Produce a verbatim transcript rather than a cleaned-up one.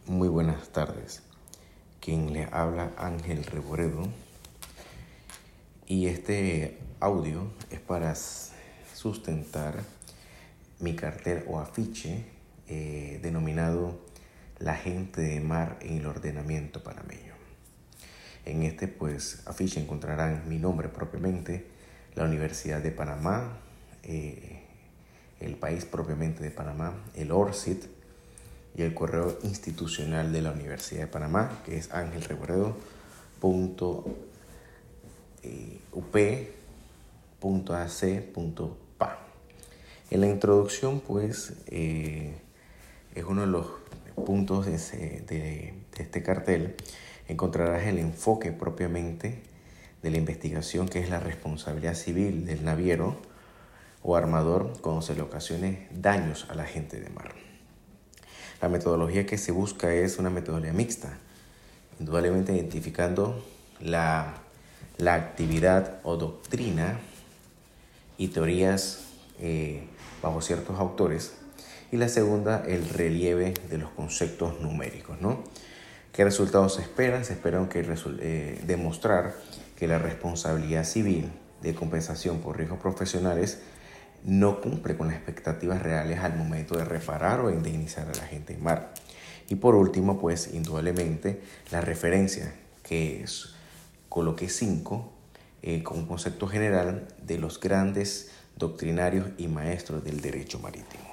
Muy buenas tardes. Quien le habla, Ángel Reboredo. Y este audio es para sustentar mi cartel o afiche eh, denominado La gente de mar en el ordenamiento panameño. En este pues afiche encontrarán mi nombre propiamente, la Universidad de Panamá, eh, el país propiamente de Panamá, el O R C I D y el correo institucional de la Universidad de Panamá, que es angelreboredo punto u p punto a c punto p a. En la introducción pues eh, es uno de los puntos de, ese, de, de este cartel. Encontrarás el enfoque propiamente de la investigación, que es la responsabilidad civil del naviero o armador cuando se le ocasione daños a la gente de mar. La metodología que se busca es una metodología mixta, indudablemente identificando la, la actividad o doctrina y teorías eh, bajo ciertos autores, y la segunda, el relieve de los conceptos numéricos, ¿no? ¿Qué resultados se esperan? Se esperan que eh, demostrar que la responsabilidad civil de compensación por riesgos profesionales no cumple con las expectativas reales al momento de reparar o indemnizar a la gente en mar. Y por último, pues indudablemente la referencia, que es, coloqué cinco eh, con un concepto general de los grandes doctrinarios y maestros del derecho marítimo.